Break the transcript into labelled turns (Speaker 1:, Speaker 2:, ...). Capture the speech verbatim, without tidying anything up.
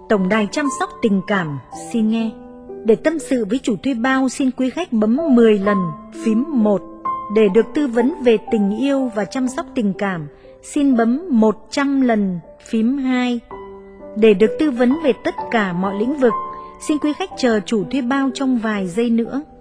Speaker 1: Tổng đài chăm sóc tình cảm xin nghe. Để tâm sự với chủ thuê bao, xin quý khách bấm mười lần phím một. Để được tư vấn về tình yêu và chăm sóc tình cảm, xin bấm một trăm lần phím hai. Để được tư vấn về tất cả mọi lĩnh vực, xin quý khách chờ chủ thuê bao trong vài giây nữa.